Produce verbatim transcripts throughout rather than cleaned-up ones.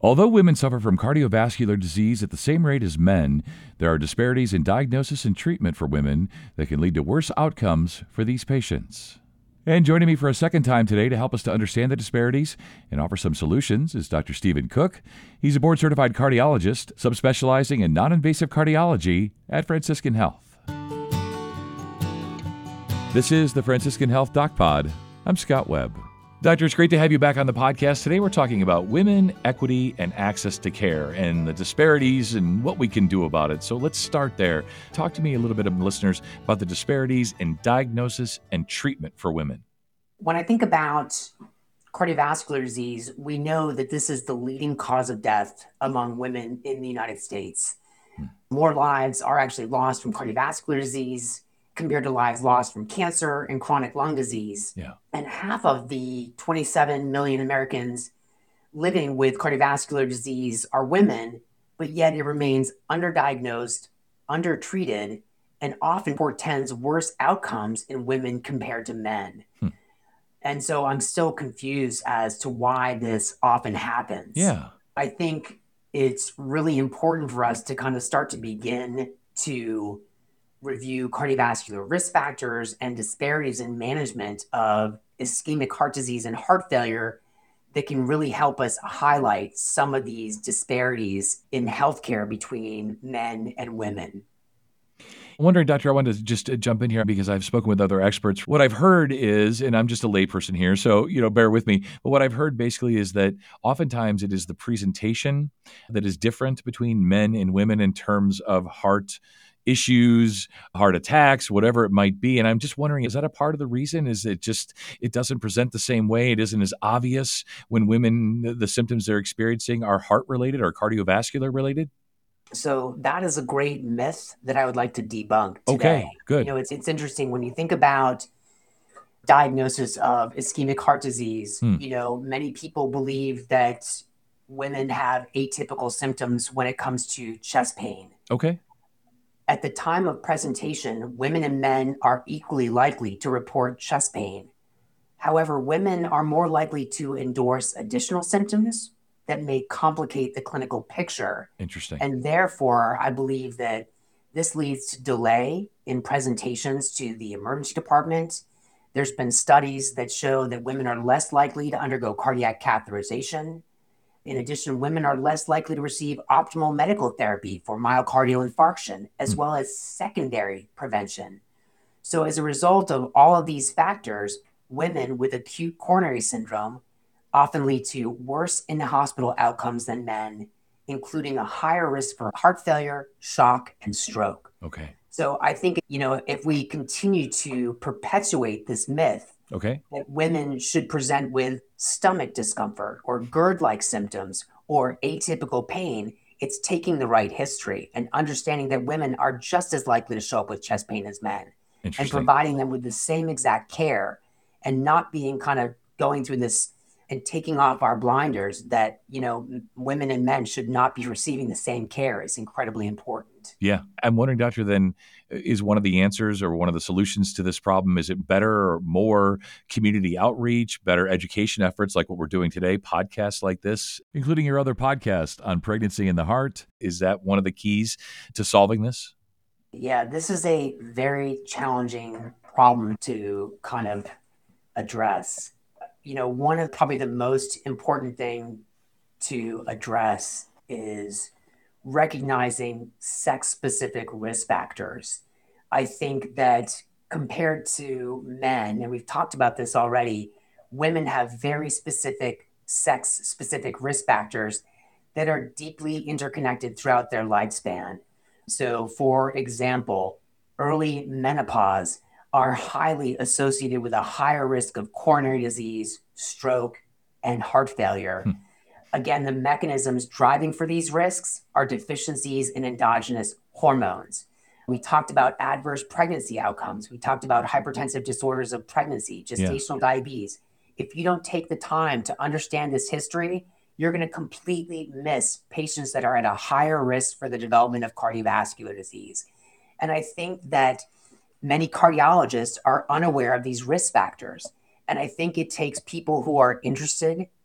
Although women suffer from cardiovascular disease at the same rate as men, there are disparities in diagnosis and treatment for women that can lead to worse outcomes for these patients. And joining me for a second time today to help us to understand the disparities and offer some solutions is Doctor Stephen Cook. He's a board-certified cardiologist, subspecializing in non-invasive cardiology at Franciscan Health. This is the Franciscan Health Doc Pod. I'm Scott Webb. Doctor, it's great to have you back on the podcast. Today we're talking about women, equity, and access to care and the disparities and what we can do about it. So let's start there. Talk to me a little bit, of listeners, about the disparities in diagnosis and treatment for women. When I think about cardiovascular disease, we know that this is the leading cause of death among women in the United States. Hmm. More lives are actually lost from cardiovascular disease compared to lives lost from cancer and chronic lung disease. Yeah. And half of the twenty-seven million Americans living with cardiovascular disease are women, but yet it remains underdiagnosed, undertreated, and often portends worse outcomes in women compared to men. Hmm. And so I'm still confused as to why this often happens. Yeah. I think it's really important for us to kind of start to begin to review cardiovascular risk factors and disparities in management of ischemic heart disease and heart failure that can really help us highlight some of these disparities in healthcare between men and women. I'm wondering, Doctor, I wanted to just jump in here because I've spoken with other experts. What I've heard is, and I'm just a layperson here, so, you know, bear with me, but what I've heard basically is that oftentimes it is the presentation that is different between men and women in terms of heart issues, heart attacks, whatever it might be. And I'm just wondering, is that a part of the reason? Is it just, it doesn't present the same way? It isn't as obvious when women, the symptoms they're experiencing are heart related or cardiovascular related? So that is a great myth that I would like to debunk today. Okay, good. You know, it's it's interesting when you think about diagnosis of ischemic heart disease. Hmm. You know, many people believe that women have atypical symptoms when it comes to chest pain. Okay. At the time of presentation, women and men are equally likely to report chest pain. However, women are more likely to endorse additional symptoms that may complicate the clinical picture. Interesting. And therefore, I believe that this leads to delay in presentations to the emergency department. There's been studies that show that women are less likely to undergo cardiac catheterization. In addition, women are less likely to receive optimal medical therapy for myocardial infarction, as mm. well as secondary prevention. So as a result of all of these factors, women with acute coronary syndrome often lead to worse in-hospital outcomes than men, including a higher risk for heart failure, shock, and stroke. Okay. So I think, you know, if we continue to perpetuate this myth, okay, that women should present with stomach discomfort or GERD-like symptoms or atypical pain, it's taking the right history and understanding that women are just as likely to show up with chest pain as men and providing them with the same exact care and not being kind of going through this and taking off our blinders that, you know, women and men should not be receiving the same care is incredibly important. Yeah. I'm wondering, Doctor, then, is one of the answers or one of the solutions to this problem, is it better or more community outreach, better education efforts like what we're doing today, podcasts like this, including your other podcast on pregnancy and the heart? Is that one of the keys to solving this? Yeah, this is a very challenging problem to kind of address. You know, one of probably the most important thing to address is recognizing sex-specific risk factors. I think that compared to men, and we've talked about this already, women have very specific sex-specific risk factors that are deeply interconnected throughout their lifespan. So, for example, early menopause are highly associated with a higher risk of coronary disease, stroke, and heart failure. Hmm. Again, the mechanisms driving for these risks are deficiencies in endogenous hormones. We talked about adverse pregnancy outcomes. We talked about hypertensive disorders of pregnancy, gestational yeah. diabetes. If you don't take the time to understand this history, you're going to completely miss patients that are at a higher risk for the development of cardiovascular disease. And I think that many cardiologists are unaware of these risk factors. And I think it takes people who are interested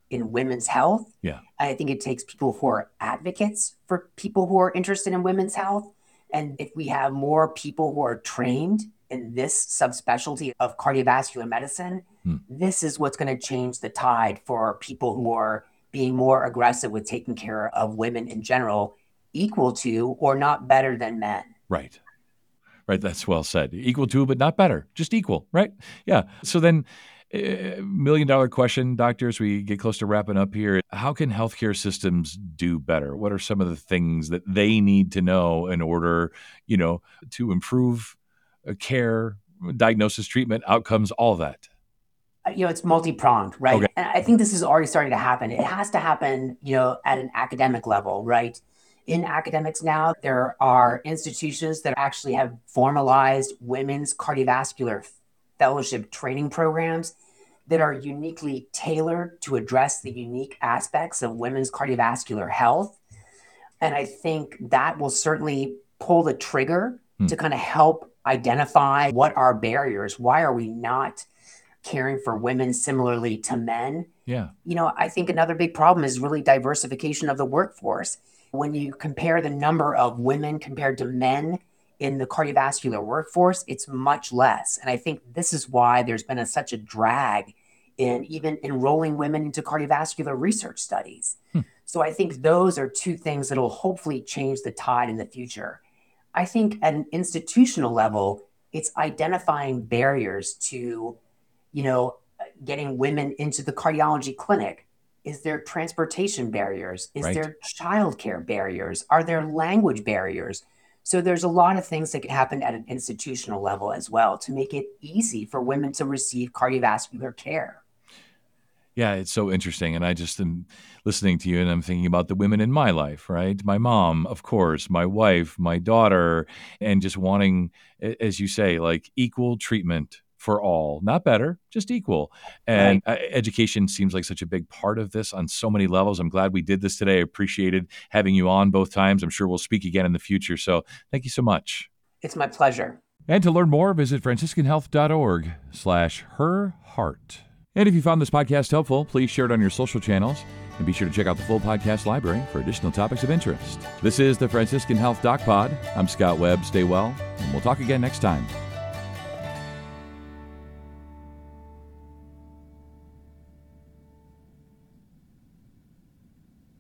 in women's health. Yeah. I think it takes people who are advocates for people who are interested in women's health. And if we have more people who are trained in this subspecialty of cardiovascular medicine, hmm. this is what's going to change the tide for people who are being more aggressive with taking care of women in general, equal to or not better than men. Right. Right. That's well said. Equal to, but not better. Just equal. Right. Yeah. So then, uh, million dollar question, doctor, as we get close to wrapping up here, how can healthcare systems do better? What are some of the things that they need to know in order, you know, to improve uh, care, diagnosis, treatment, outcomes, all of that? You know, it's multi-pronged, right? Okay. And I think this is already starting to happen. It has to happen, you know, at an academic level, right? In academics now, there are institutions that actually have formalized women's cardiovascular fellowship training programs that are uniquely tailored to address the unique aspects of women's cardiovascular health. And I think that will certainly pull the trigger hmm. to kind of help identify what are barriers. Why are we not caring for women similarly to men? Yeah. You know, I think another big problem is really diversification of the workforce. When you compare the number of women compared to men in the cardiovascular workforce, it's much less. And I think this is why there's been a, such a drag in even enrolling women into cardiovascular research studies. Hmm. So I think those are two things that will hopefully change the tide in the future. I think at an institutional level, it's identifying barriers to, you know, getting women into the cardiology clinic. Is there transportation barriers? Is right. there childcare barriers? Are there language barriers? So there's a lot of things that can happen at an institutional level as well to make it easy for women to receive cardiovascular care. Yeah, it's so interesting. And I just am listening to you and I'm thinking about the women in my life, right? My mom, of course, my wife, my daughter, and just wanting, as you say, like equal treatment for all, not better, just equal. And right. education seems like such a big part of this on so many levels. I'm glad we did this today. I appreciated having you on both times. I'm sure we'll speak again in the future. So thank you so much. It's my pleasure. And to learn more, visit franciscanhealth.org slash her heart. And if you found this podcast helpful, please share it on your social channels and be sure to check out the full podcast library for additional topics of interest. This is the Franciscan Health Doc Pod. I'm Scott Webb. Stay well, and we'll talk again next time.